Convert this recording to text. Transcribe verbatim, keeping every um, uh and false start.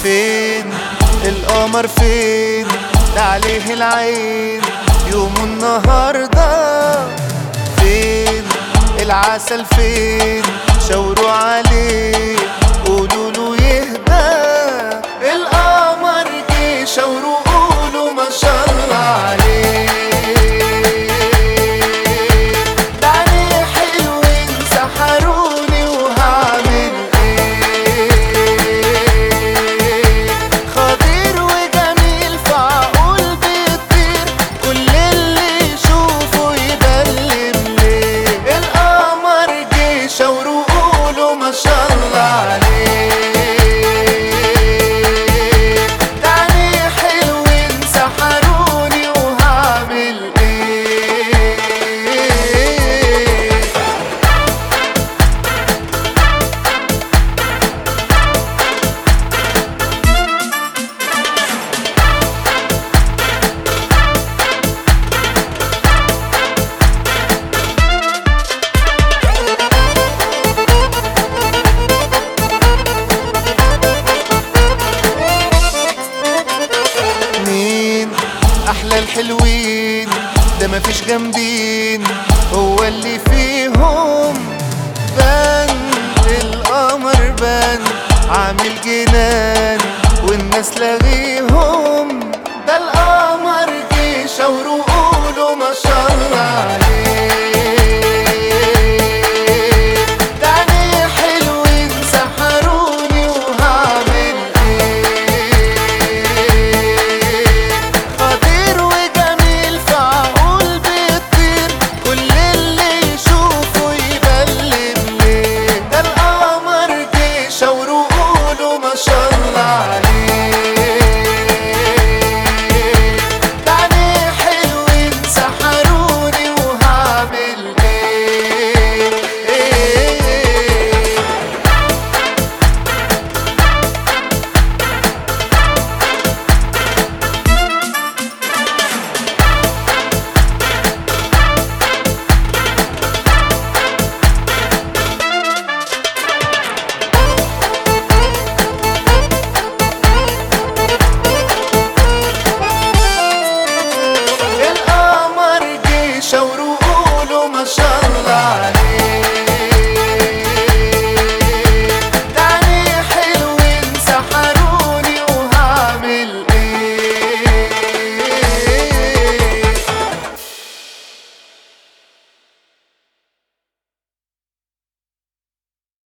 فين القمر فين؟ ده عليه العين يوم النهاردة. فين العسل فين؟ شاوروا عليه قولوا له يهدى. القمر جه شاوروا قولوا ما شاء الله عليه. ده عليه حلوين سحروني وهعمل ايه؟ خطير وجميل فعقول بيطير كل اللي يشوفه يبلم ليه. القمر جه شاوروا قولوا ما شاء الله عليه. أحلى الحلوين ده مفيش جامدين هو اللي فيهم. بان القمر بان عامل جنان والناس لاغيهم. ده القمر جه شاوروا قولوا ما شاء الله عليه. ده عليه حلوين سحروني وهعمل شاوروا قولوا ما شاء الله.